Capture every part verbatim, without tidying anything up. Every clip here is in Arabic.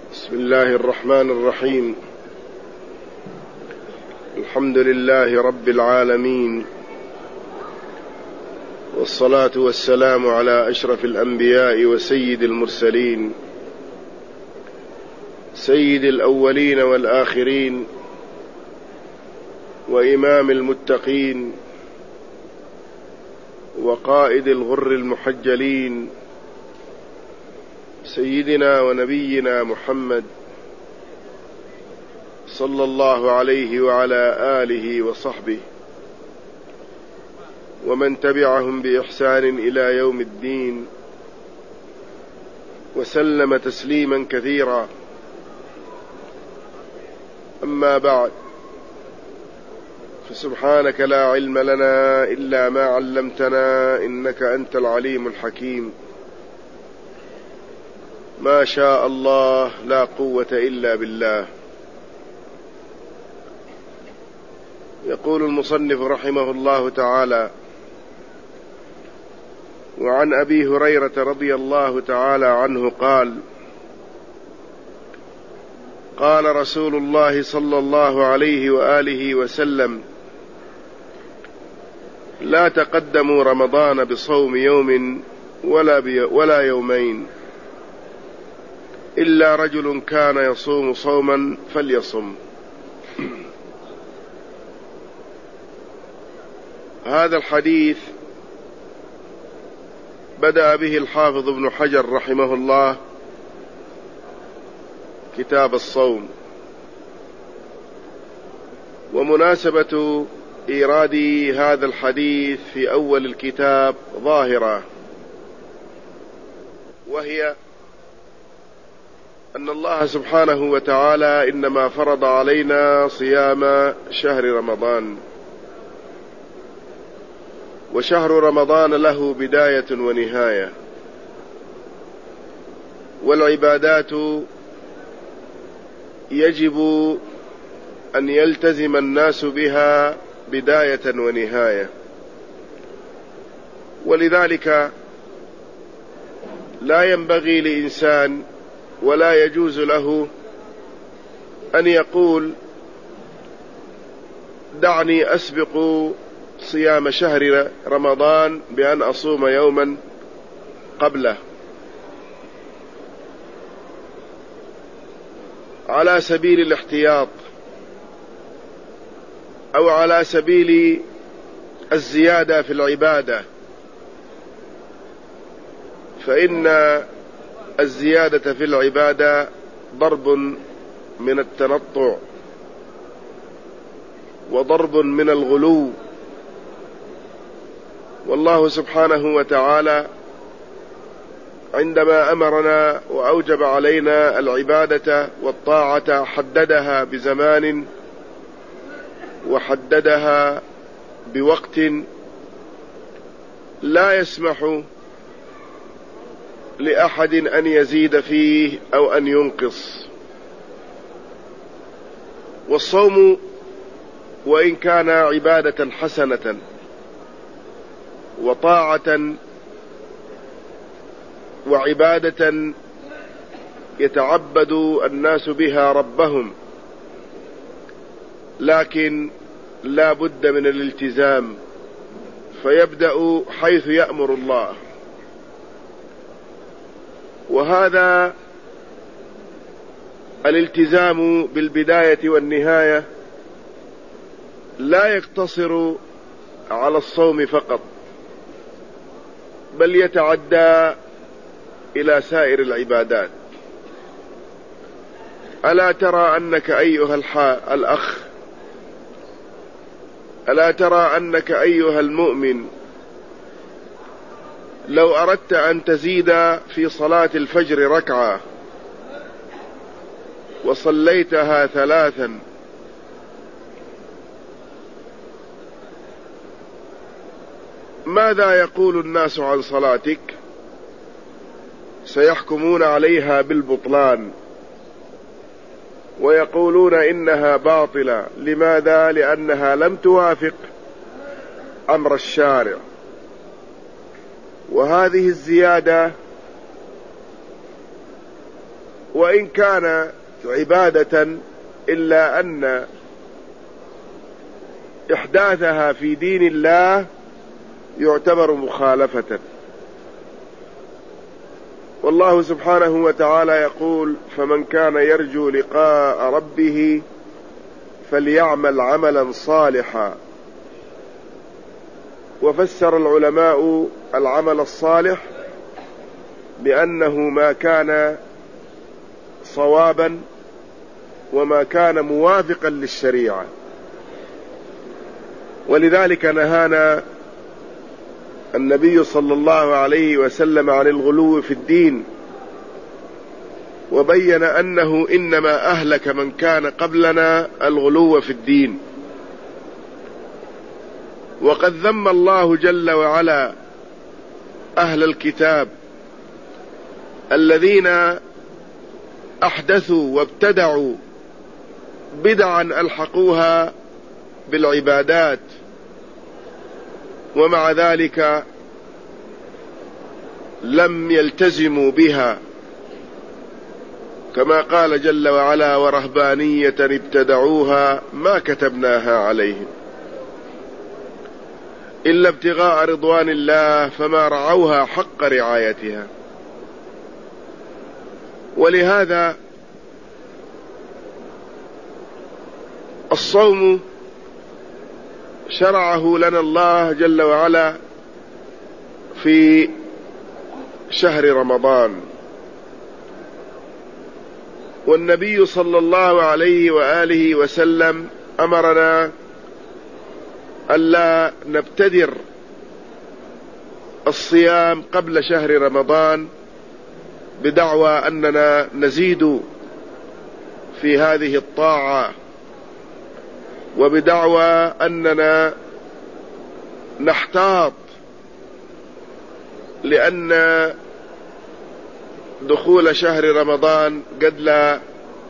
بسم الله الرحمن الرحيم. الحمد لله رب العالمين، والصلاة والسلام على أشرف الأنبياء وسيد المرسلين، سيد الأولين والآخرين، وإمام المتقين، وقائد الغر المحجلين، سيدنا ونبينا محمد صلى الله عليه وعلى آله وصحبه ومن تبعهم بإحسان إلى يوم الدين، وسلم تسليما كثيرا. أما بعد، فسبحانك لا علم لنا إلا ما علمتنا إنك أنت العليم الحكيم. ما شاء الله لا قوة إلا بالله. يقول المصنف رحمه الله تعالى: وعن أبي هريرة رضي الله تعالى عنه قال: قال رسول الله صلى الله عليه وآله وسلم: لا تقدموا رمضان بصوم يوم ولا, بي ولا يومين، إلا رجل كان يصوم صوما فليصم. هذا الحديث بدأ به الحافظ ابن حجر رحمه الله كتاب الصوم، ومناسبة إيراد هذا الحديث في أول الكتاب ظاهرة، وهي أن الله سبحانه وتعالى إنما فرض علينا صيام شهر رمضان، وشهر رمضان له بداية ونهاية، والعبادات يجب أن يلتزم الناس بها بداية ونهاية، ولذلك لا ينبغي لإنسان ولا يجوز له أن يقول: دعني أسبق صيام شهر رمضان بأن أصوم يوما قبله، على سبيل الاحتياط أو على سبيل الزيادة في العبادة، فإن الزيادة في العبادة ضرب من التنطع وضرب من الغلو. والله سبحانه وتعالى عندما أمرنا وأوجب علينا العبادة والطاعة حددها بزمان وحددها بوقت لا يسمح لأحد أن يزيد فيه أو أن ينقص. والصوم وإن كان عبادة حسنة وطاعة وعبادة يتعبد الناس بها ربهم، لكن لا بد من الالتزام، فيبدأ حيث يأمر الله. وهذا الالتزام بالبداية والنهاية لا يقتصر على الصوم فقط، بل يتعدى إلى سائر العبادات. ألا ترى أنك أيها الأخ ألا ترى أنك أيها المؤمن لو أردت أن تزيد في صلاة الفجر ركعة وصليتها ثلاثا، ماذا يقول الناس عن صلاتك؟ سيحكمون عليها بالبطلان ويقولون إنها باطلة. لماذا؟ لأنها لم توافق أمر الشارع. وهذه الزيادة وإن كان عبادة إلا أن إحداثها في دين الله يعتبر مخالفة. والله سبحانه وتعالى يقول: فمن كان يرجو لقاء ربه فليعمل عملا صالحا. وفسر العلماء العمل الصالح بأنه ما كان صوابا وما كان موافقا للشريعة. ولذلك نهانا النبي صلى الله عليه وسلم عن الغلو في الدين، وبين أنه إنما أهلك من كان قبلنا الغلو في الدين. وقد ذم الله جل وعلا أهل الكتاب الذين أحدثوا وابتدعوا بدعا ألحقوها بالعبادات، ومع ذلك لم يلتزموا بها، كما قال جل وعلا: ورهبانية ابتدعوها ما كتبناها عليهم إلا ابتغاء رضوان الله فما رعوها حق رعايتها. ولهذا الصوم شرعه لنا الله جل وعلا في شهر رمضان، والنبي صلى الله عليه وآله وسلم أمرنا ألا نبتدر الصيام قبل شهر رمضان بدعوى أننا نزيد في هذه الطاعة، وبدعوى أننا نحتاط، لأن دخول شهر رمضان قد لا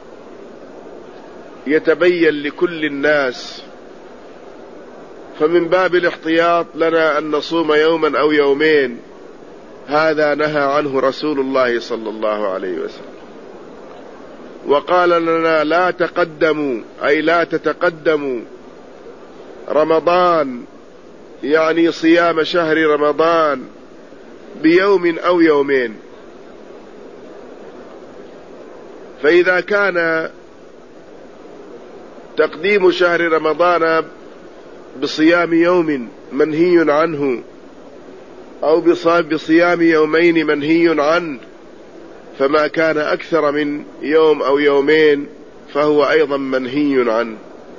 يتبين لكل الناس، فمن باب الاحتياط لنا أن نصوم يوما أو يومين. هذا نهى عنه رسول الله صلى الله عليه وسلم، وقال لنا: لا تقدموا، أي لا تتقدموا رمضان، يعني صيام شهر رمضان، بيوم أو يومين. فإذا كان تقديم شهر رمضان بصيام يوم منهي عنه، أو بصيام يومين منهي عنه، فما كان أكثر من يوم أو يومين فهو أيضا منهي عنه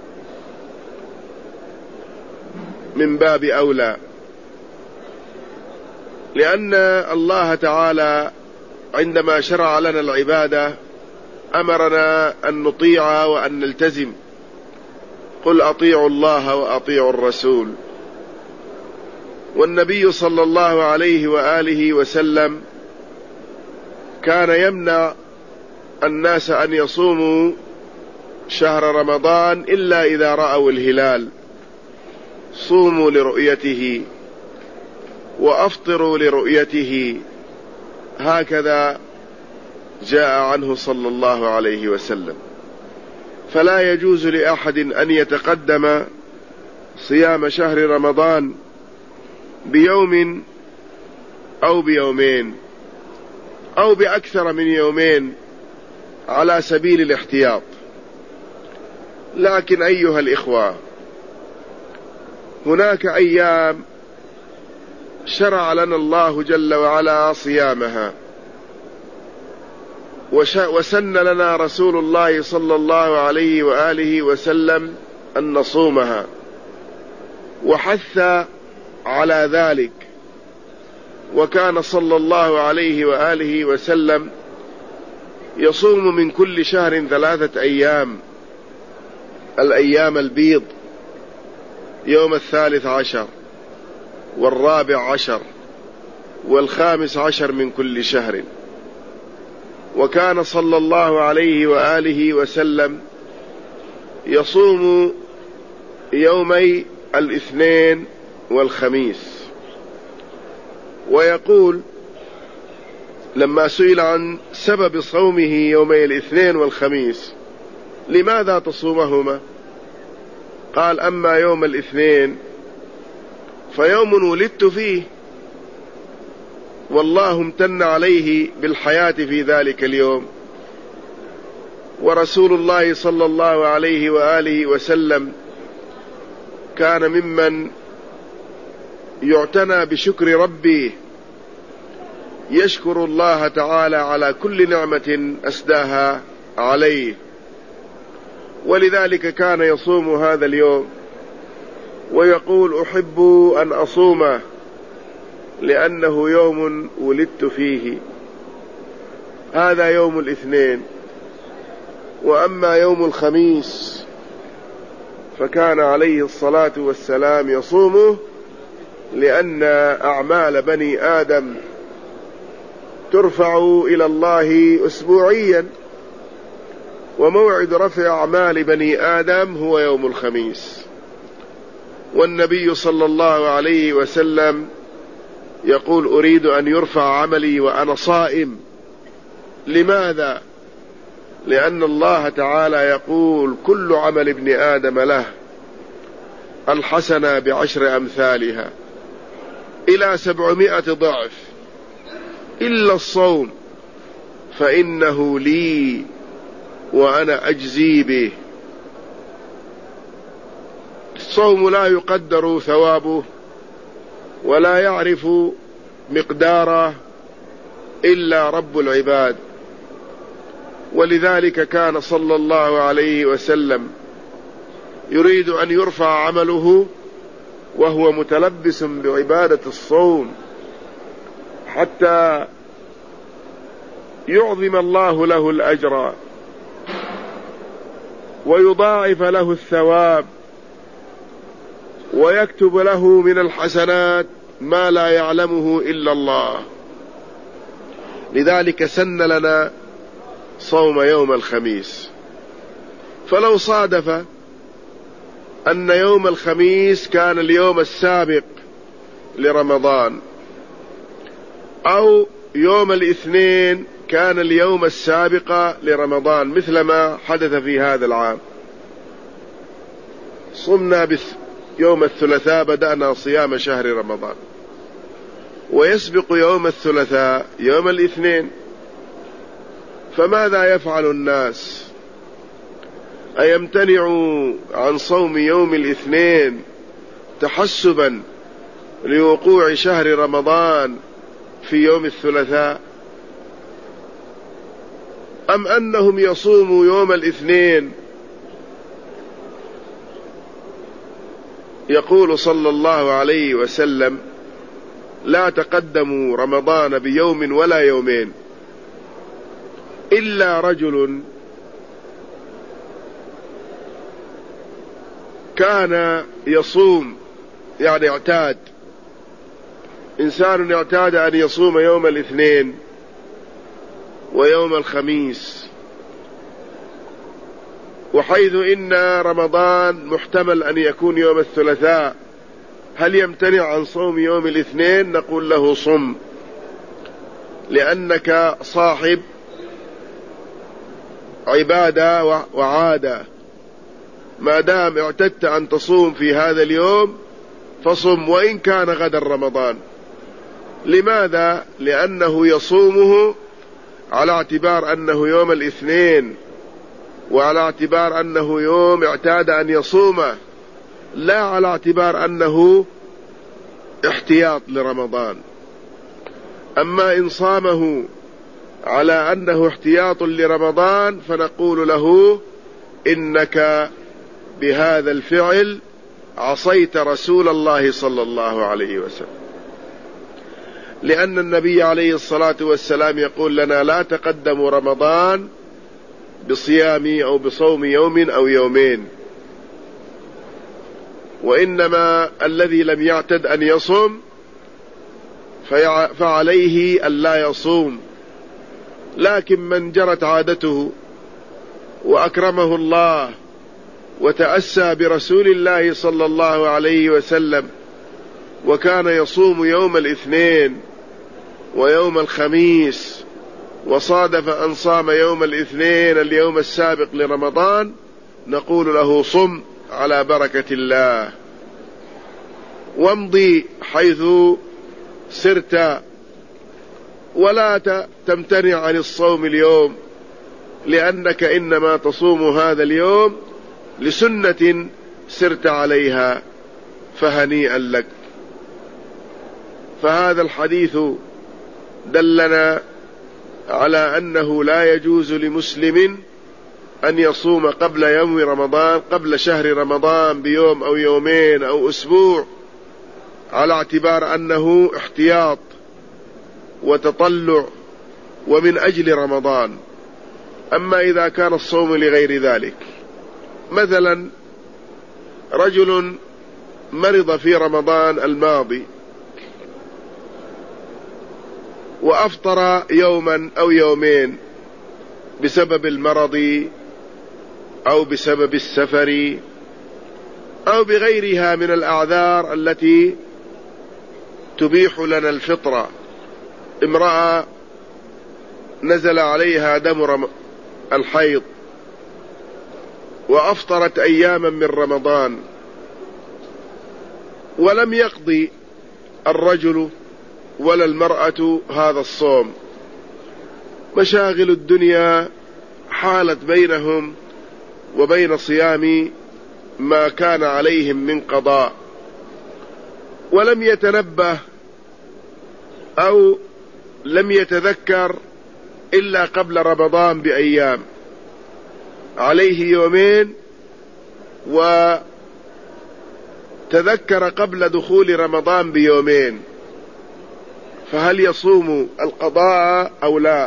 من باب أولى، لأن الله تعالى عندما شرع لنا العبادة أمرنا أن نطيع وأن نلتزم. قل أطيعوا الله وأطيعوا الرسول. والنبي صلى الله عليه وآله وسلم كان يمنع الناس أن يصوموا شهر رمضان إلا إذا رأوا الهلال. صوموا لرؤيته وأفطروا لرؤيته، هكذا جاء عنه صلى الله عليه وسلم. فلا يجوز لأحد أن يتقدم صيام شهر رمضان بيوم أو بيومين أو بأكثر من يومين على سبيل الاحتياط. لكن أيها الإخوة، هناك أيام شرع لنا الله جل وعلا صيامها، وسن لنا رسول الله صلى الله عليه وآله وسلم أن نصومها، وحث على ذلك. وكان صلى الله عليه وآله وسلم يصوم من كل شهر ثلاثة أيام: الأيام البيض، يوم الثالث عشر والرابع عشر والخامس عشر من كل شهر. وكان صلى الله عليه وآله وسلم يصوم يومي الاثنين والخميس، ويقول: لما سئل عن سبب صومه يومي الاثنين والخميس، لماذا تصومهما؟ قال: أما يوم الاثنين فيوم ولدت فيه، والله امتن عليه بالحياة في ذلك اليوم، ورسول الله صلى الله عليه وآله وسلم كان ممن يعتنى بشكر ربه، يشكر الله تعالى على كل نعمة أسداها عليه، ولذلك كان يصوم هذا اليوم ويقول: أحب أن أصومه لأنه يوم ولدت فيه. هذا يوم الاثنين. وأما يوم الخميس فكان عليه الصلاة والسلام يصومه لأن أعمال بني آدم ترفع إلى الله أسبوعيا، وموعد رفع أعمال بني آدم هو يوم الخميس. والنبي صلى الله عليه وسلم يقول: أريد أن يرفع عملي وأنا صائم. لماذا؟ لأن الله تعالى يقول: كل عمل ابن آدم له، الحسنة بعشر أمثالها إلى سبعمائة ضعف، إلا الصوم فإنه لي وأنا أجزي به. الصوم لا يقدر ثوابه ولا يعرف مقداره إلا رب العباد، ولذلك كان صلى الله عليه وسلم يريد أن يرفع عمله وهو متلبس بعبادة الصوم، حتى يعظم الله له الأجر ويضاعف له الثواب ويكتب له من الحسنات ما لا يعلمه إلا الله. لذلك سن لنا صوم يوم الخميس. فلو صادف أن يوم الخميس كان اليوم السابق لرمضان، أو يوم الاثنين كان اليوم السابق لرمضان مثل ما حدث في هذا العام، صمنا يوم الثلاثاء، بدأنا صيام شهر رمضان، ويسبق يوم الثلاثاء يوم الاثنين، فماذا يفعل الناس؟ أيمتنعوا عن صوم يوم الاثنين تحسبا لوقوع شهر رمضان في يوم الثلاثاء، أم أنهم يصوموا يوم الاثنين؟ يقول صلى الله عليه وسلم: لا تقدموا رمضان بيوم ولا يومين إلا رجل كان يصوم، يعني اعتاد، إنسان اعتاد أن يصوم يوم الاثنين ويوم الخميس، وحيث إن رمضان محتمل أن يكون يوم الثلاثاء، هل يمتنع عن صوم يوم الاثنين؟ نقول له: صم، لأنك صاحب عبادة وعادة، ما دام اعتدت أن تصوم في هذا اليوم فصم وإن كان غدا رمضان. لماذا؟ لأنه يصومه على اعتبار أنه يوم الاثنين، وعلى اعتبار أنه يوم اعتاد أن يصومه، لا على اعتبار أنه احتياط لرمضان. أما إن صامه على أنه احتياط لرمضان فنقول له: إنك بهذا الفعل عصيت رسول الله صلى الله عليه وسلم، لأن النبي عليه الصلاة والسلام يقول لنا: لا تقدموا رمضان بصيام أو بصوم يوم أو يومين، وإنما الذي لم يعتد أن يصوم فعليه أن لا يصوم. لكن من جرت عادته وأكرمه الله وتأسى برسول الله صلى الله عليه وسلم وكان يصوم يوم الاثنين ويوم الخميس وصادف أن صام يوم الاثنين اليوم السابق لرمضان، نقول له صم على بركة الله، وامضي حيث سرت، ولا تمتنع عن الصوم اليوم، لأنك إنما تصوم هذا اليوم لسنة سرت عليها، فهنيئا لك. فهذا الحديث دلنا على أنه لا يجوز لمسلم أن يصوم قبل يوم رمضان، قبل شهر رمضان بيوم أو يومين أو أسبوع، على اعتبار أنه احتياط وتطلع ومن أجل رمضان. أما إذا كان الصوم لغير ذلك، مثلا رجل مرض في رمضان الماضي وأفطر يوما أو يومين بسبب المرض أو بسبب السفر أو بغيرها من الأعذار التي تبيح لنا الفطرة. امرأة نزل عليها دم الحيض وأفطرت أياما من رمضان، ولم يقضي الرجل ولا المرأة هذا الصوم، مشاغل الدنيا حالت بينهم وبين صيام ما كان عليهم من قضاء، ولم يتنبه أو لم يتذكر إلا قبل رمضان بأيام، عليه يومين وتذكر قبل دخول رمضان بيومين، فهل يصوم القضاء أو لا؟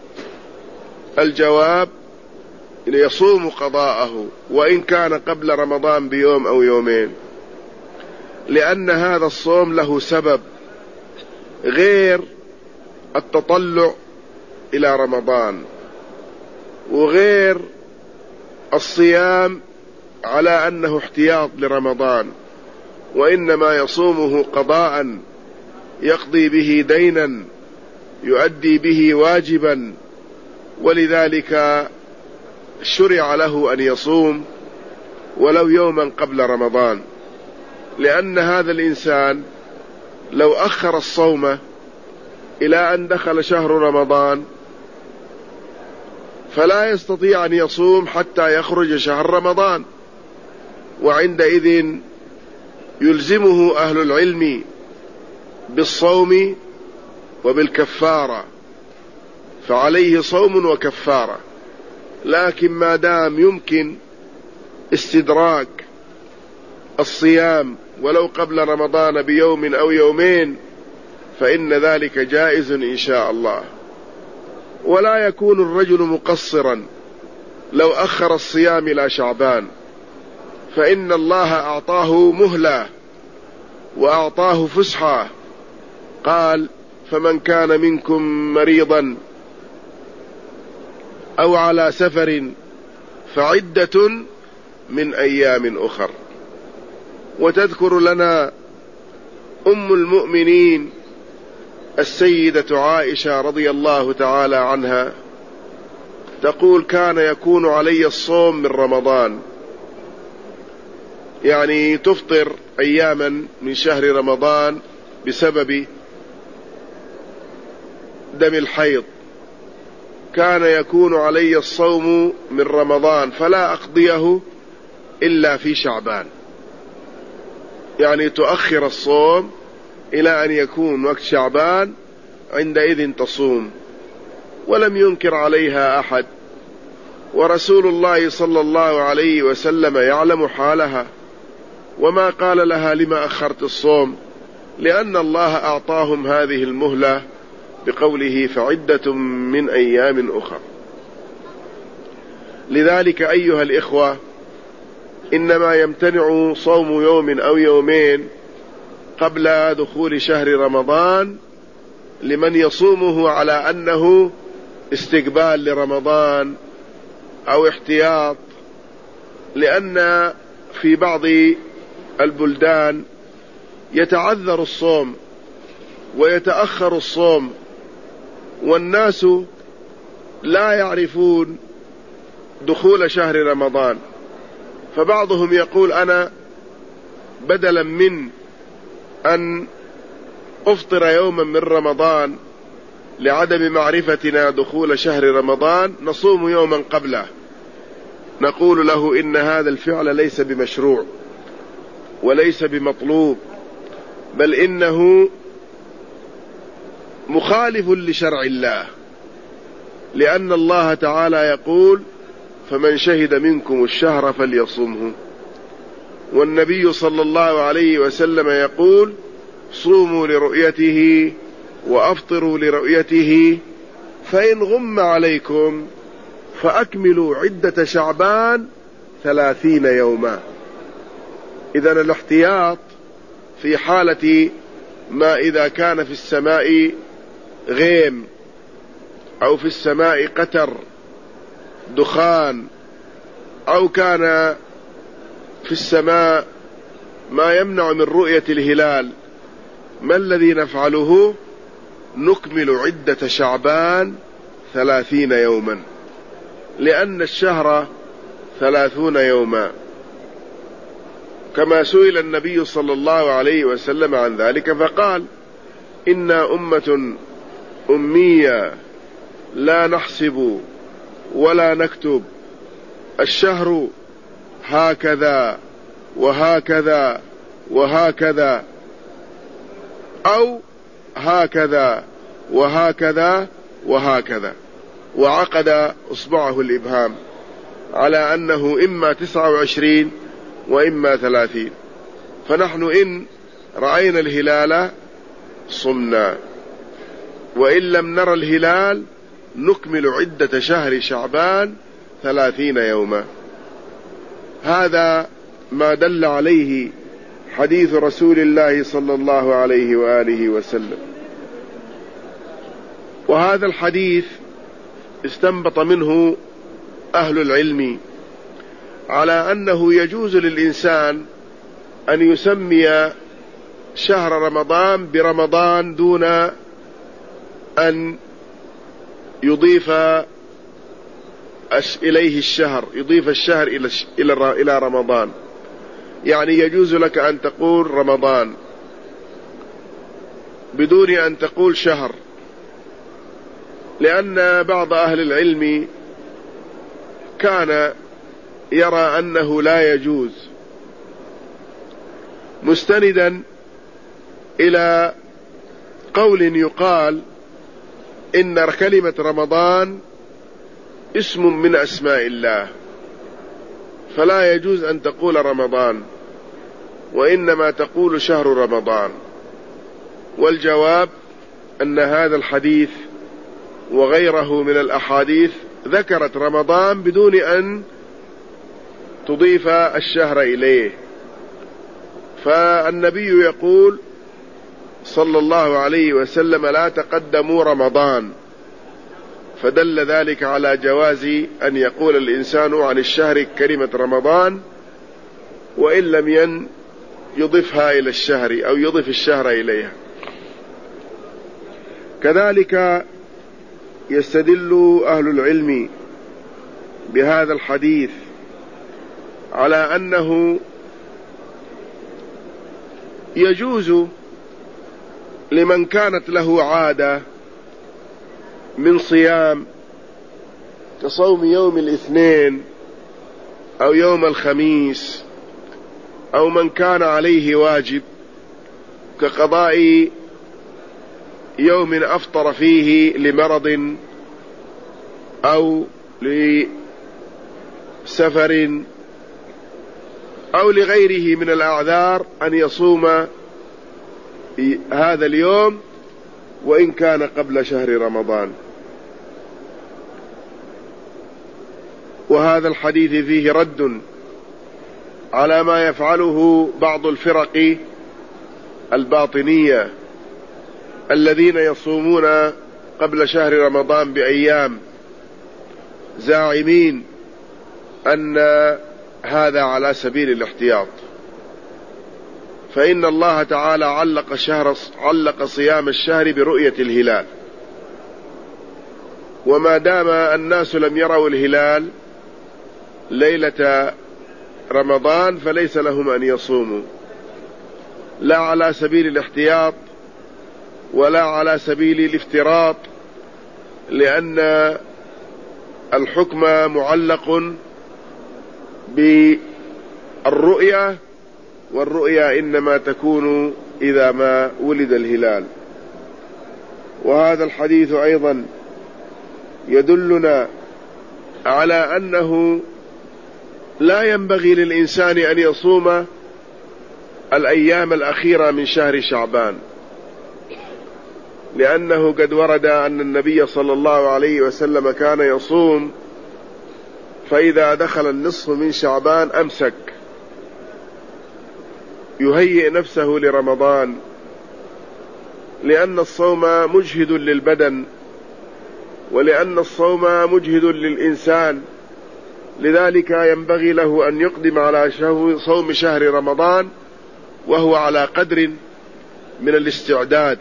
الجواب يصوم قضاءه وإن كان قبل رمضان بيوم أو يومين، لأن هذا الصوم له سبب غير التطلع إلى رمضان وغير الصيام على أنه احتياط لرمضان، وإنما يصومه قضاء يقضي به دينا يؤدي به واجبا، ولذلك شرع له أن يصوم ولو يوما قبل رمضان، لأن هذا الإنسان لو أخر الصوم إلى أن دخل شهر رمضان فلا يستطيع أن يصوم حتى يخرج شهر رمضان، وعندئذ يلزمه أهل العلم بالصوم وبالكفارة، فعليه صوم وكفارة. لكن ما دام يمكن استدراك الصيام ولو قبل رمضان بيوم أو يومين فإن ذلك جائز إن شاء الله. ولا يكون الرجل مقصرا لو أخر الصيام إلى شعبان، فإن الله أعطاه مهلة وأعطاه فسحة، قال: فمن كان منكم مريضا أو على سفر فعدة من أيام أخر. وتذكر لنا أم المؤمنين السيدة عائشة رضي الله تعالى عنها تقول: كان يكون علي الصوم من رمضان، يعني تفطر أياما من شهر رمضان بسبب دم الحيض، كان يكون علي الصوم من رمضان فلا أقضيه إلا في شعبان، يعني تؤخر الصوم إلى أن يكون وقت شعبان، عندئذ تصوم. ولم ينكر عليها أحد، ورسول الله صلى الله عليه وسلم يعلم حالها، وما قال لها: لما أخرت الصوم؟ لأن الله أعطاهم هذه المهلة بقوله: فعدة من أيام أخرى. لذلك أيها الإخوة، إنما يمتنع صوم يوم أو يومين قبل دخول شهر رمضان لمن يصومه على أنه استقبال لرمضان أو احتياط، لأن في بعض البلدان يتعذر الصوم ويتأخر الصوم والناس لا يعرفون دخول شهر رمضان، فبعضهم يقول أنا بدلا من أن أفطر يوما من رمضان لعدم معرفتنا دخول شهر رمضان نصوم يوما قبله. نقول له إن هذا الفعل ليس بمشروع وليس بمطلوب، بل إنه مخالف لشرع الله، لأن الله تعالى يقول فمن شهد منكم الشهر فليصمه، والنبي صلى الله عليه وسلم يقول صوموا لرؤيته وأفطروا لرؤيته، فإن غم عليكم فأكملوا عدة شعبان ثلاثين يوما. إذن الاحتياط في حالة ما إذا كان في السماء غيم أو في السماء قتر دخان أو كان في السماء ما يمنع من رؤية الهلال، ما الذي نفعله؟ نكمل عدة شعبان ثلاثين يوما، لأن الشهر ثلاثون يوما، كما سئل النبي صلى الله عليه وسلم عن ذلك فقال إنا أمة أمية لا نحسب ولا نكتب، الشهر هكذا وهكذا وهكذا أو هكذا وهكذا وهكذا، وعقد إصبعه الإبهام على أنه إما تسعة وعشرين وإما ثلاثين. فنحن إن رأينا الهلال صمنا، وإن لم نرى الهلال نكمل عدة شهر شعبان ثلاثين يوما. هذا ما دل عليه حديث رسول الله صلى الله عليه وآله وسلم. وهذا الحديث استنبط منه أهل العلم على أنه يجوز للإنسان أن يسمي شهر رمضان برمضان دون أن يضيف إليه الشهر، يضيف الشهر إلى رمضان. يعني يجوز لك أن تقول رمضان بدون أن تقول شهر، لأن بعض أهل العلم كان يرى أنه لا يجوز، مستندا إلى قول يقال إن كلمة رمضان اسم من أسماء الله، فلا يجوز أن تقول رمضان، وإنما تقول شهر رمضان. والجواب أن هذا الحديث وغيره من الأحاديث ذكرت رمضان بدون أن تضيف الشهر إليه. فالنبي يقول صلى الله عليه وسلم لا تقدموا رمضان، فدل ذلك على جواز أن يقول الإنسان عن الشهر كلمة رمضان وإن لم ين يضيفها إلى الشهر أو يضيف الشهر إليها. كذلك يستدل أهل العلم بهذا الحديث على أنه يجوز لمن كانت له عادة من صيام كصوم يوم الاثنين أو يوم الخميس، أو من كان عليه واجب كقضاء يوم أفطر فيه لمرض أو لسفر أو لغيره من الأعذار، أن يصوم هذا اليوم وإن كان قبل شهر رمضان. وهذا الحديث فيه رد على ما يفعله بعض الفرق الباطنية الذين يصومون قبل شهر رمضان بأيام، زاعمين أن هذا على سبيل الاحتياط. فإن الله تعالى علق, شهر علق صيام الشهر برؤية الهلال، وما دام الناس لم يروا الهلال ليلة رمضان فليس لهم أن يصوموا، لا على سبيل الاحتياط ولا على سبيل الافتراط، لأن الحكم معلق بالرؤية، والرؤية إنما تكون إذا ما ولد الهلال. وهذا الحديث أيضا يدلنا على أنه لا ينبغي للإنسان أن يصوم الأيام الأخيرة من شهر شعبان، لأنه قد ورد أن النبي صلى الله عليه وسلم كان يصوم فإذا دخل النصف من شعبان أمسك يهيئ نفسه لرمضان، لأن الصوم مجهد للبدن ولأن الصوم مجهد للإنسان، لذلك ينبغي له أن يقدم على صوم شهر رمضان وهو على قدر من الاستعداد.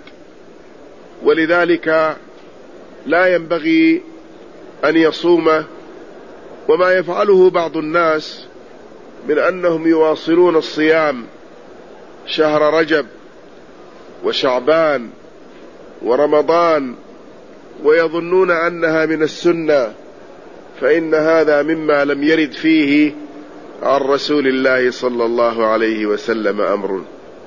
ولذلك لا ينبغي أن يصوم، وما يفعله بعض الناس من أنهم يواصلون الصيام شهر رجب وشعبان ورمضان ويظنون أنها من السنة، فإن هذا مما لم يرد فيه عن رسول الله صلى الله عليه وسلم أمر،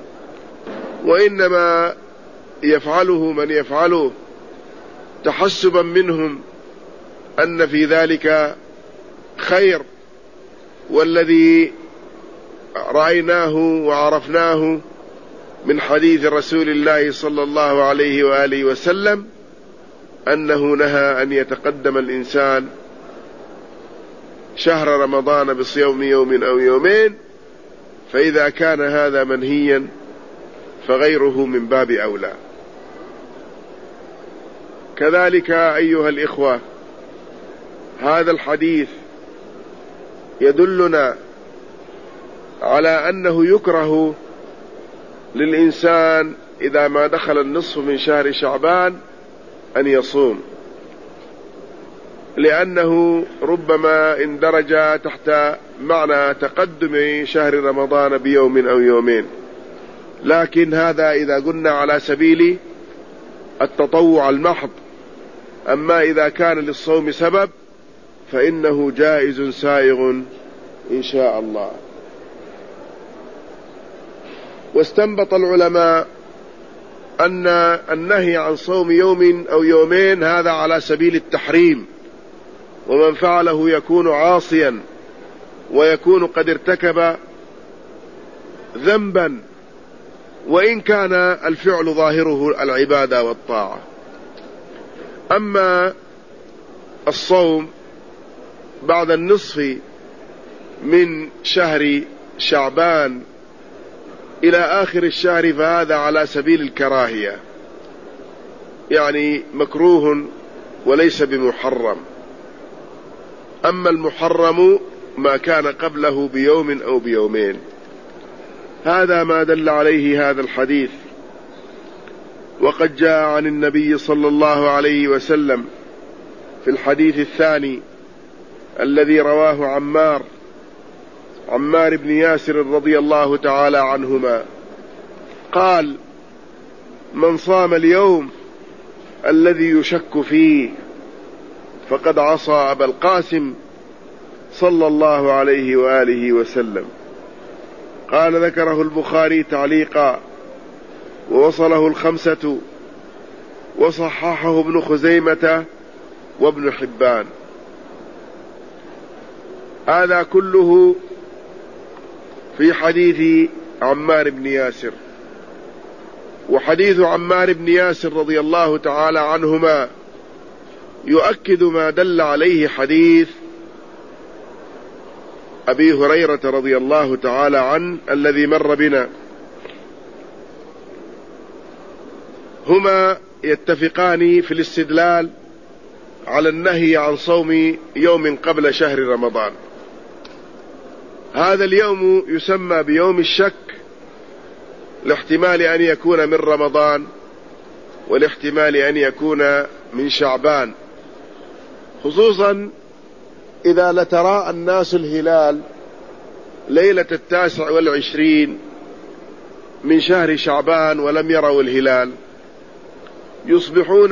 وإنما يفعله من يفعله تحسبا منهم أن في ذلك خير. والذي رأيناه وعرفناه من حديث رسول الله صلى الله عليه وآله وسلم أنه نهى أن يتقدم الإنسان شهر رمضان بصيام يوم أو يومين، فإذا كان هذا منهيا فغيره من باب أولى. كذلك أيها الإخوة، هذا الحديث يدلنا على أنه يكره للإنسان إذا ما دخل النصف من شهر شعبان أن يصوم، لأنه ربما اندرج تحت معنى تقدم شهر رمضان بيوم أو يومين، لكن هذا إذا قلنا على سبيل التطوع المحض. أما إذا كان للصوم سبب فإنه جائز سائغ إن شاء الله. واستنبط العلماء أن النهي عن صوم يوم أو يومين هذا على سبيل التحريم، ومن فعله يكون عاصيا ويكون قد ارتكب ذنبا، وإن كان الفعل ظاهره العبادة والطاعة. أما الصوم بعد النصف من شهر شعبان إلى آخر الشهر فهذا على سبيل الكراهية، يعني مكروه وليس بمحرم. أما المحرم ما كان قبله بيوم أو بيومين. هذا ما دل عليه هذا الحديث. وقد جاء عن النبي صلى الله عليه وسلم في الحديث الثاني الذي رواه عمار عمار بن ياسر رضي الله تعالى عنهما قال: من صام اليوم الذي يشك فيه فقد عصى أبا القاسم صلى الله عليه وآله وسلم. قال: ذكره البخاري تعليقا ووصله الخمسة وصححه ابن خزيمة وابن حبان. هذا كله في حديث عمار بن ياسر. وحديث عمار بن ياسر رضي الله تعالى عنهما يؤكد ما دل عليه حديث أبي هريرة رضي الله تعالى عنه الذي مر بنا. هما يتفقان في الاستدلال على النهي عن صوم يوم قبل شهر رمضان. هذا اليوم يسمى بيوم الشك لاحتمال أن يكون من رمضان والاحتمال أن يكون من شعبان، خصوصا إذا لتراءى الناس الهلال ليلة التاسع والعشرين من شهر شعبان ولم يروا الهلال، يصبحون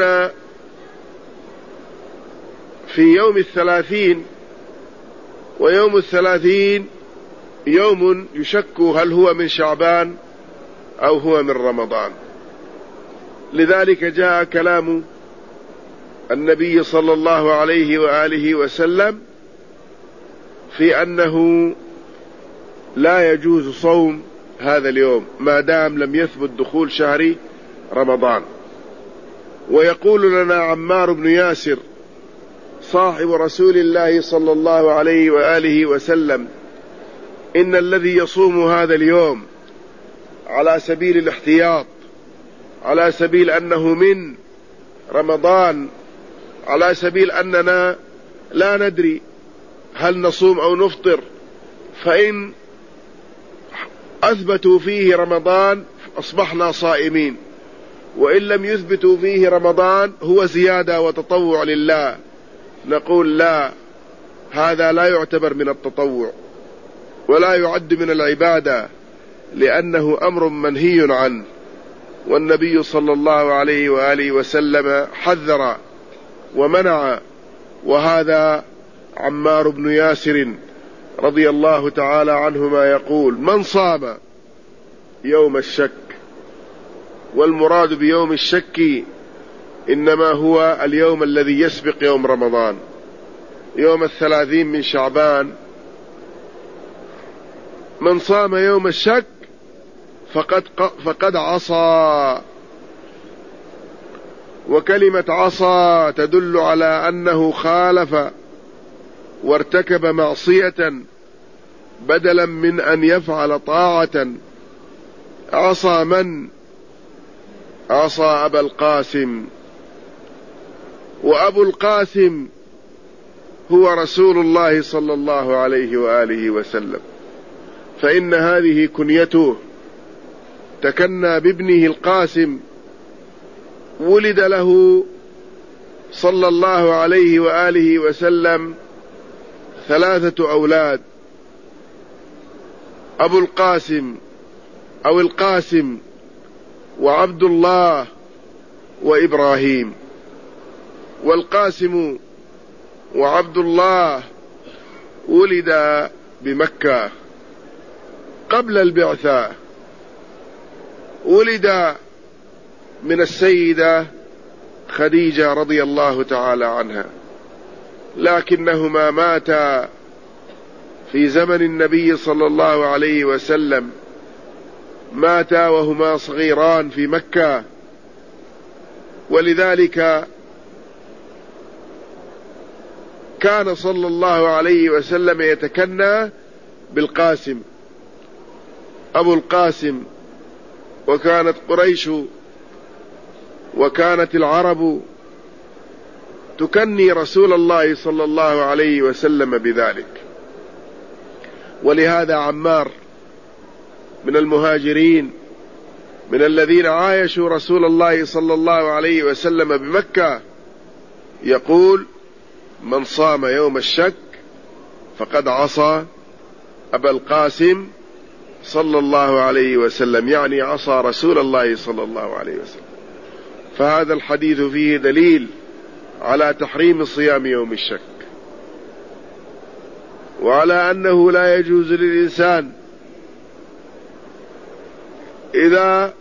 في يوم الثلاثين، ويوم الثلاثين يوم يشك هل هو من شعبان أو هو من رمضان. لذلك جاء كلام النبي صلى الله عليه وآله وسلم في أنه لا يجوز صوم هذا اليوم ما دام لم يثبت دخول شهر رمضان. ويقول لنا عمار بن ياسر صاحب رسول الله صلى الله عليه وآله وسلم: إن الذي يصوم هذا اليوم على سبيل الاحتياط، على سبيل أنه من رمضان، على سبيل أننا لا ندري هل نصوم أو نفطر، فإن أثبتوا فيه رمضان أصبحنا صائمين، وإن لم يثبتوا فيه رمضان هو زيادة وتطوع لله. نقول لا، هذا لا يعتبر من التطوع ولا يعد من العبادة، لأنه أمر منهي عنه، والنبي صلى الله عليه وآله وسلم حذر ومنع. وهذا عمار بن ياسر رضي الله تعالى عنهما يقول: من صام يوم الشك، والمراد بيوم الشك إنما هو اليوم الذي يسبق يوم رمضان، يوم الثلاثين من شعبان. من صام يوم الشك فقد, فقد عصى. وكلمة عصى تدل على أنه خالف وارتكب معصية بدلا من أن يفعل طاعة. عصى من؟ عصى أبا القاسم، وأبو القاسم هو رسول الله صلى الله عليه وآله وسلم، فإن هذه كنيته، تكنى بابنه القاسم. ولد له صلى الله عليه وآله وسلم ثلاثة أولاد: أبو القاسم أو القاسم وعبد الله وإبراهيم. والقاسم وعبد الله ولد بمكة قبل البعثة، ولد من السيدة خديجة رضي الله تعالى عنها، لكنهما ماتا في زمن النبي صلى الله عليه وسلم، ماتا وهما صغيران في مكة. ولذلك كان صلى الله عليه وسلم يتكنى بالقاسم، أبو القاسم. وكانت قريش وكانت العرب تكني رسول الله صلى الله عليه وسلم بذلك. ولهذا عمار من المهاجرين، من الذين عايشوا رسول الله صلى الله عليه وسلم بمكة، يقول: من صام يوم الشك فقد عصى أبا القاسم صلى الله عليه وسلم، يعني عصى رسول الله صلى الله عليه وسلم. فهذا الحديث فيه دليل على تحريم صيام يوم الشك، وعلى أنه لا يجوز للإنسان إذا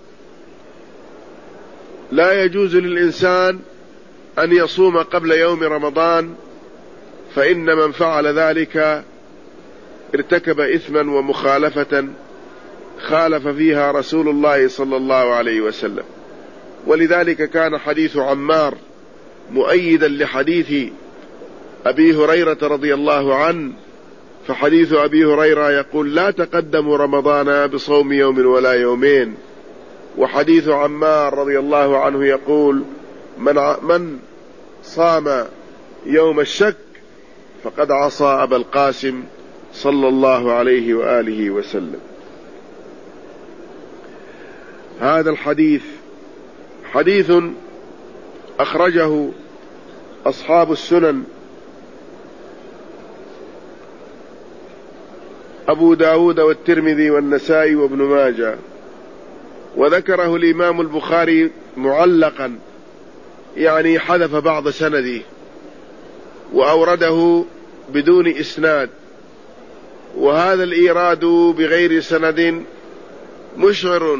لا يجوز للإنسان أن يصوم قبل يوم رمضان، فإن من فعل ذلك ارتكب إثما ومخالفة خالف فيها رسول الله صلى الله عليه وسلم. ولذلك كان حديث عمار مؤيدا لحديث أبي هريرة رضي الله عنه. فحديث أبي هريرة يقول: لا تقدموا رمضان بصوم يوم ولا يومين. وحديث عمار رضي الله عنه يقول: من, من صام يوم الشك فقد عصى أبا القاسم صلى الله عليه وآله وسلم. هذا الحديث حديث أخرجه أصحاب السنن أبو داود والترمذي والنسائي وابن ماجه، وذكره الإمام البخاري معلقا، يعني حذف بعض سنده وأورده بدون إسناد، وهذا الإيراد بغير سند مشعر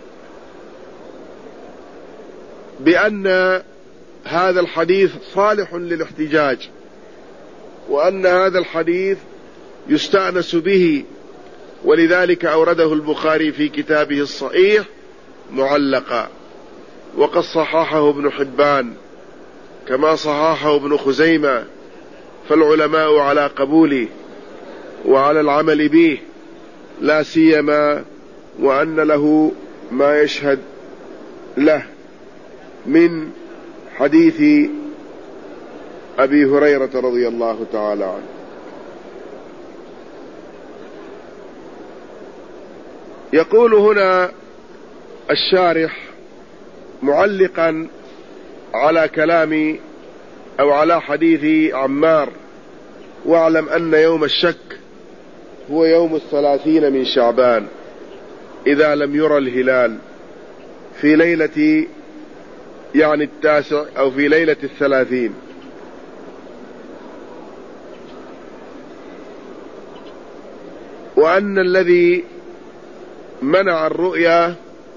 بأن هذا الحديث صالح للاحتجاج، وأن هذا الحديث يستأنس به، ولذلك أورده البخاري في كتابه الصحيح معلقا. وقد صححه ابن حبان كما صححه ابن خزيمة، فالعلماء على قبوله وعلى العمل به، لا سيما وأن له ما يشهد له من حديث أبي هريرة رضي الله تعالى عنه. يقول هنا الشارح معلقا على كلام أو على حديث عمار: واعلم أن يوم الشك هو يوم الثلاثين من شعبان إذا لم يرى الهلال في ليلة يعني التاسع أو في ليلة الثلاثين. وأن الذي منع الرؤيا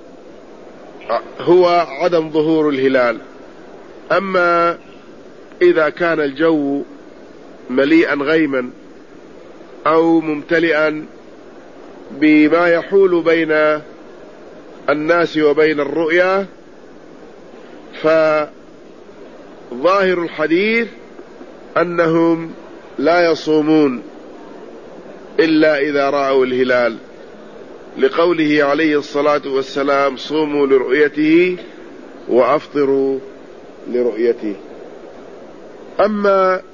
هو عدم ظهور الهلال. أما إذا كان الجو مليئا غيما أو ممتلئا بما يحول بين الناس وبين الرؤيا، فظاهر الحديث أنهم لا يصومون إلا إذا رأوا الهلال، لقوله عليه الصلاة والسلام: صوموا لرؤيته وأفطروا لرؤيته. أما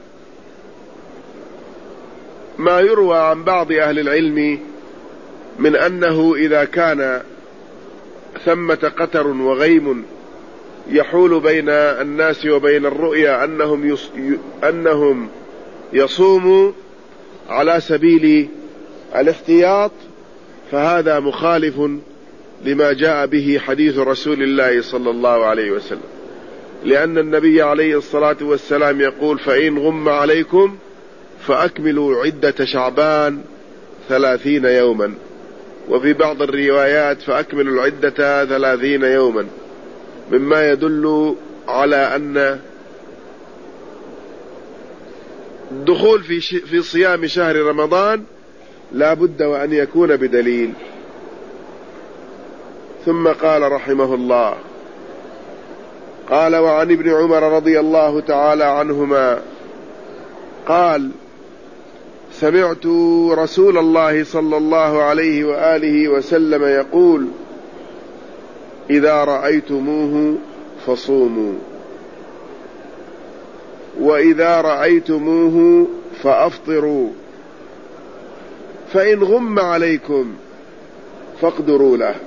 ما يروى عن بعض أهل العلم من أنه إذا كان ثمة قتر وغيم يحول بين الناس وبين الرؤيا أنهم, يص... أنهم يصوموا على سبيل الاحتياط، فهذا مخالف لما جاء به حديث رسول الله صلى الله عليه وسلم، لأن النبي عليه الصلاة والسلام يقول: فإن غم عليكم فأكملوا عدة شعبان ثلاثين يوما، وفي بعض الروايات فأكملوا العدة ثلاثين يوما، مما يدل على أن الدخول في, في صيام شهر رمضان لا بد وأن يكون بدليل. ثم قال رحمه الله: قال: وعن ابن عمر رضي الله تعالى عنهما قال: سمعت رسول الله صلى الله عليه وآله وسلم يقول: إذا رأيتموه فصوموا، وإذا رأيتموه فأفطروا، فإن غم عليكم فاقدروا له.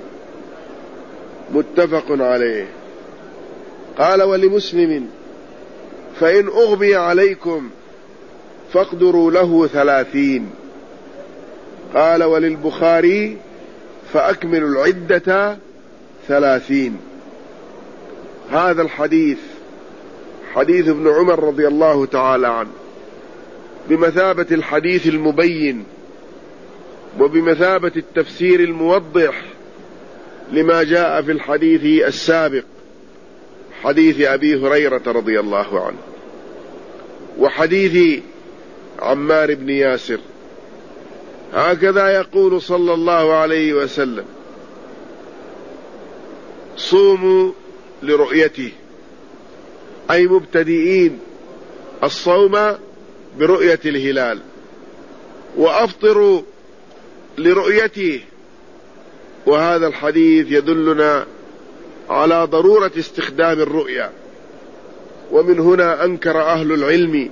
متفق عليه. قال: ولمسلم: فإن أغمي عليكم فاقدروا له ثلاثين. قال: وللبخاري: فأكملوا العدة ثلاثين. هذا الحديث حديث ابن عمر رضي الله تعالى عنه بمثابة الحديث المبين وبمثابة التفسير الموضح لما جاء في الحديث السابق، حديث أبي هريرة رضي الله عنه وحديث عمار بن ياسر. هكذا يقول صلى الله عليه وسلم: صوموا لرؤيته، أي مبتدئين الصوم برؤية الهلال، وأفطروا لرؤيته. وهذا الحديث يدلنا على ضرورة استخدام الرؤيا، ومن هنا أنكر أهل العلم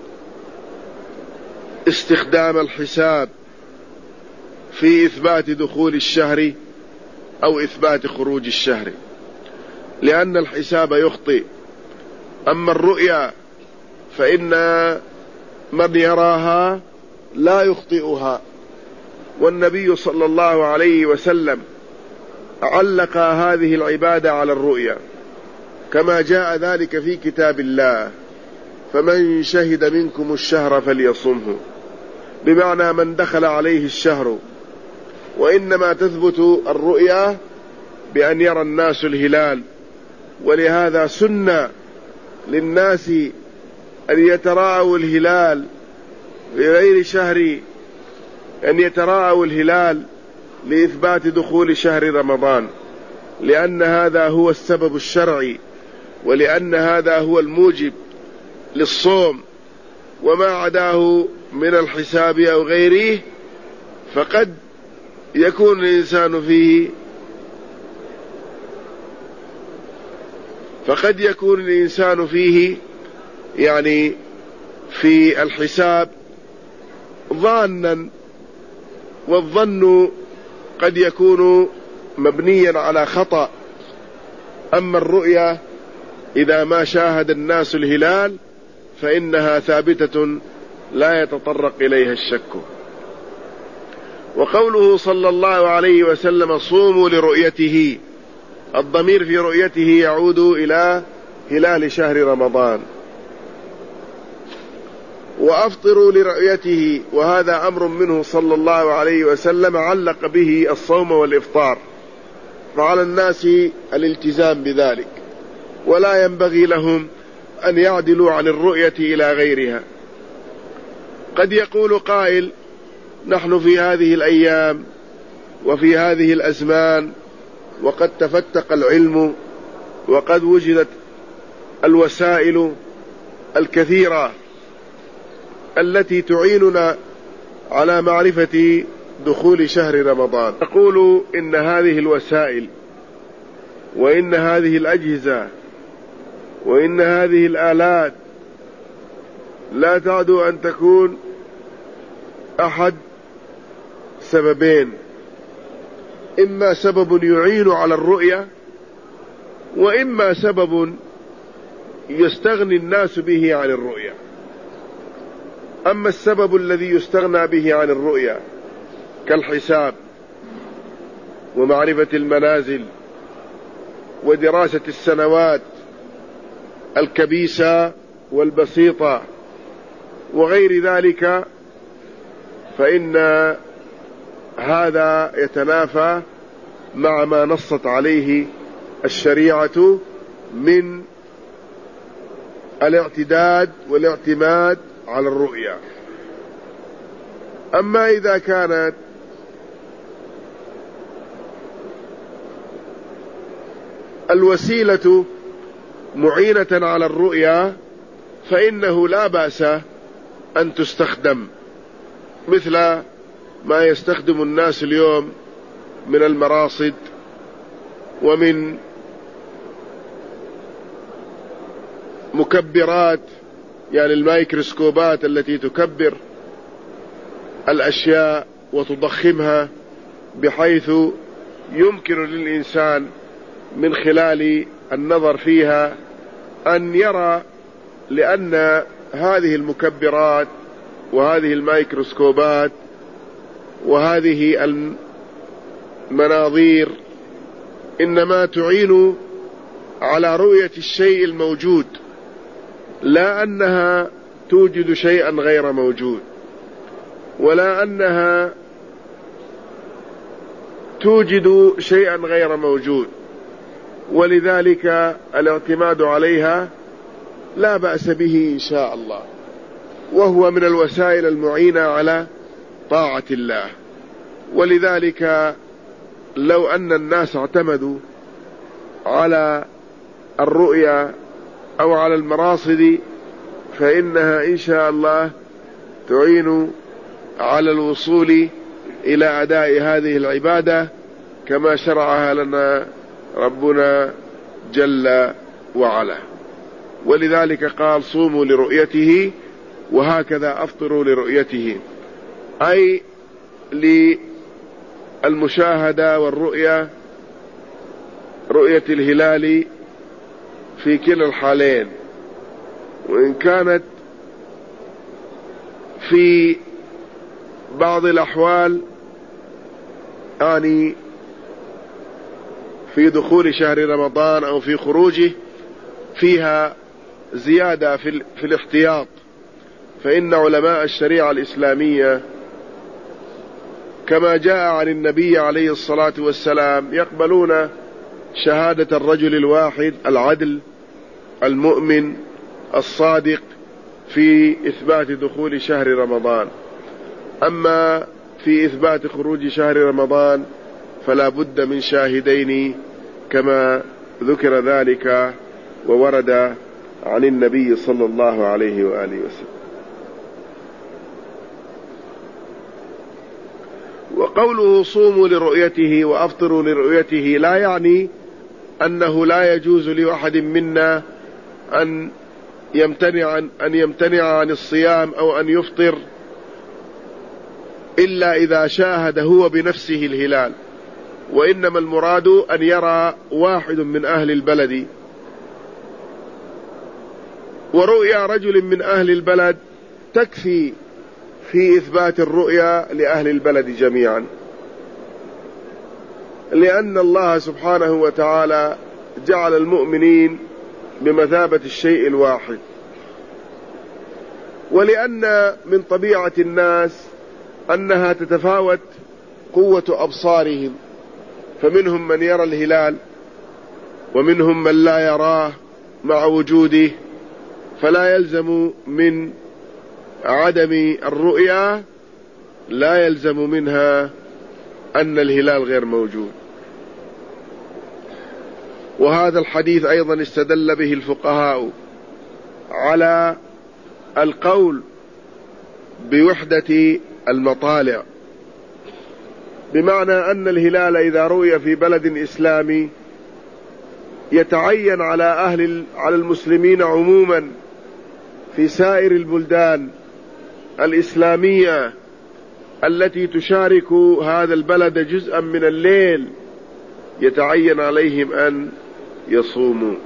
استخدام الحساب في إثبات دخول الشهر أو إثبات خروج الشهر، لأن الحساب يخطئ. أما الرؤيا فإن من يراها لا يخطئها، والنبي صلى الله عليه وسلم علق هذه العبادة على الرؤيا كما جاء ذلك في كتاب الله: فمن شهد منكم الشهر فليصمه، بمعنى من دخل عليه الشهر. وإنما تثبت الرؤيا بأن يرى الناس الهلال، ولهذا سن للناس أن يتراءوا الهلال في غير شهر، أن يتراءوا الهلال لإثبات دخول شهر رمضان، لأن هذا هو السبب الشرعي، ولأن هذا هو الموجب للصوم. وما عداه من الحساب أو غيره فقد يكون الإنسان فيه فقد يكون الإنسان فيه يعني في الحساب ظانا، والظن قد يكون مبنيا على خطأ. أما الرؤيا إذا ما شاهد الناس الهلال فإنها ثابتة لا يتطرق إليها الشك. وقوله صلى الله عليه وسلم: صوموا لرؤيته، الضمير في رؤيته يعود إلى هلال شهر رمضان. وأفطروا لرؤيته، وهذا أمر منه صلى الله عليه وسلم علق به الصوم والإفطار، فعلى الناس الالتزام بذلك، ولا ينبغي لهم أن يعدلوا عن الرؤية إلى غيرها. قد يقول قائل: نحن في هذه الأيام وفي هذه الأزمان وقد تفتق العلم وقد وجدت الوسائل الكثيرة التي تعيننا على معرفة دخول شهر رمضان. نقول إن هذه الوسائل وإن هذه الأجهزة وإن هذه الآلات لا تعدو أن تكون أحد سببين: إما سبب يعين على الرؤية، وإما سبب يستغني الناس به عن الرؤية. أما السبب الذي يستغنى به عن الرؤية كالحساب ومعرفة المنازل ودراسة السنوات الكبيسة والبسيطة وغير ذلك، فإن هذا يتنافى مع ما نصت عليه الشريعة من الاعتداد والاعتماد على الرؤيا. أما إذا كانت الوسيلة معينة على الرؤيا فإنه لا بأس أن تستخدم، مثل ما يستخدم الناس اليوم من المراصد ومن مكبرات، يعني الميكروسكوبات التي تكبر الأشياء وتضخمها بحيث يمكن للإنسان من خلال النظر فيها أن يرى، لأن هذه المكبرات وهذه الميكروسكوبات وهذه المناظير إنما تعين على رؤية الشيء الموجود، لا أنها توجد شيئا غير موجود، ولا أنها توجد شيئا غير موجود، ولذلك الاعتماد عليها لا بأس به إن شاء الله، وهو من الوسائل المعينة على طاعة الله. ولذلك لو أن الناس اعتمدوا على الرؤيا أو على المراصد فإنها إن شاء الله تعين على الوصول إلى أداء هذه العبادة كما شرعها لنا ربنا جل وعلا. ولذلك قال: صوموا لرؤيته، وهكذا أفطروا لرؤيته، أي للمشاهدة والرؤية، رؤية الهلال في كلا الحالين. وإن كانت في بعض الأحوال يعني في دخول شهر رمضان أو في خروجه فيها زيادة في, في الاحتياط، فإن علماء الشريعة الإسلامية كما جاء عن النبي عليه الصلاة والسلام يقبلون شهادة الرجل الواحد العدل المؤمن الصادق في إثبات دخول شهر رمضان. أما في إثبات خروج شهر رمضان فلا بد من شاهدين كما ذكر ذلك وورد عن النبي صلى الله عليه وآله وسلم. وقوله صوموا لرؤيته وأفطروا لرؤيته لا يعني أنه لا يجوز لأحد منا أن يمتنع عن, أن يمتنع عن الصيام أو أن يفطر إلا إذا شاهد هو بنفسه الهلال، وإنما المراد أن يرى واحد من أهل البلد، ورؤيا رجل من أهل البلد تكفي في إثبات الرؤيا لأهل البلد جميعا، لأن الله سبحانه وتعالى جعل المؤمنين بمثابة الشيء الواحد، ولأن من طبيعة الناس أنها تتفاوت قوة أبصارهم، فمنهم من يرى الهلال ومنهم من لا يراه مع وجوده، فلا يلزم من عدم الرؤيا لا يلزم منها أن الهلال غير موجود. وهذا الحديث أيضا استدل به الفقهاء على القول بوحدة المطالع، بمعنى أن الهلال إذا رؤي في بلد إسلامي يتعين على أهل على المسلمين عموما في سائر البلدان الإسلامية التي تشارك هذا البلد جزءا من الليل، يتعين عليهم أن يصوموا،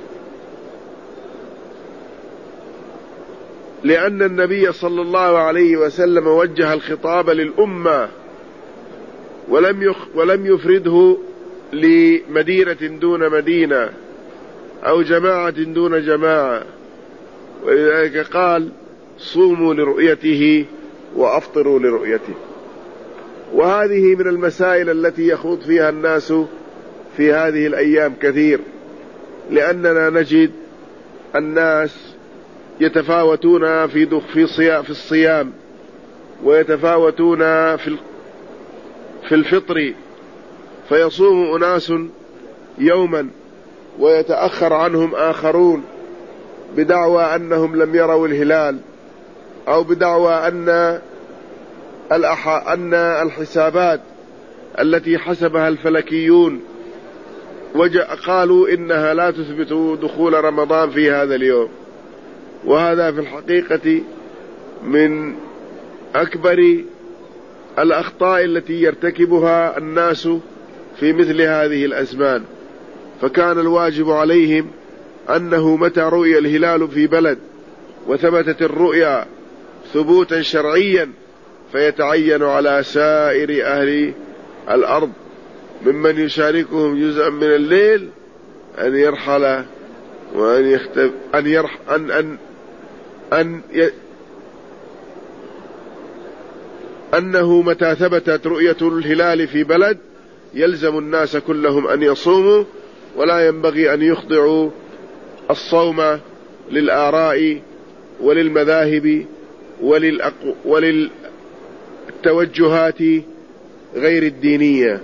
لأن النبي صلى الله عليه وسلم وجه الخطاب للأمة ولم يخ ولم يفرده لمدينة دون مدينة أو جماعة دون جماعة، ولذلك قال صوموا لرؤيته وأفطروا لرؤيته. وهذه من المسائل التي يخوض فيها الناس في هذه الأيام كثير، لأننا نجد الناس يتفاوتون في في الصيام، ويتفاوتون في في الفطر، فيصوم أناس يوما ويتأخر عنهم آخرون بدعوى أنهم لم يروا الهلال، أو بدعوى أن أن الحسابات التي حسبها الفلكيون قالوا إنها لا تثبت دخول رمضان في هذا اليوم. وهذا في الحقيقة من أكبر الأخطاء التي يرتكبها الناس في مثل هذه الأزمان، فكان الواجب عليهم أنه متى رؤي الهلال في بلد وثبتت الرؤيا ثبوتا شرعيا فيتعين على سائر أهل الأرض ممن يشاركهم جزءا من الليل أن يرحل وأن يختب أن يرح أن أن أن ي... أنه متى ثبتت رؤية الهلال في بلد يلزم الناس كلهم أن يصوموا، ولا ينبغي أن يخضعوا الصوم للآراء وللمذاهب وللأق... وللتوجهات غير الدينية،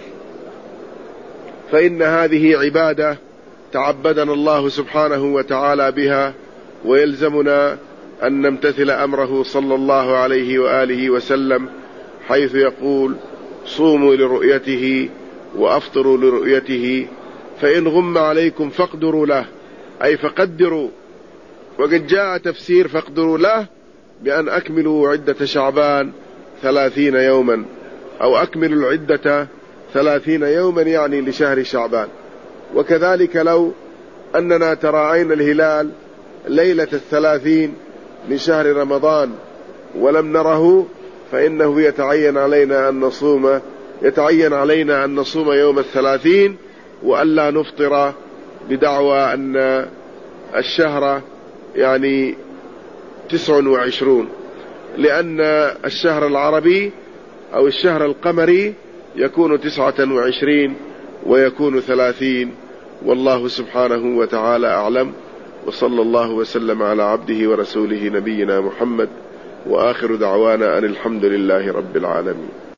فإن هذه عبادة تعبدنا الله سبحانه وتعالى بها، ويلزمنا أن نمتثل أمره صلى الله عليه وآله وسلم حيث يقول صوموا لرؤيته وأفطروا لرؤيته، فإن غم عليكم فاقدروا له، أي فقدروا. وقد جاء تفسير فاقدروا له بأن أكملوا عدة شعبان ثلاثين يوما، أو أكملوا العدة ثلاثين يوما يعني لشهر شعبان. وكذلك لو أننا تراعينا الهلال ليلة الثلاثين من شهر رمضان ولم نره، فإنه يتعين علينا أن نصوم يتعين علينا أن نصوم يوم الثلاثين وألا نفطر بدعوى أن الشهر يعني تسع وعشرون، لأن الشهر العربي أو الشهر القمري يكون تسعة وعشرين ويكون ثلاثين، والله سبحانه وتعالى أعلم. وصلى الله وسلم على عبده ورسوله نبينا محمد، وآخر دعوانا أن الحمد لله رب العالمين.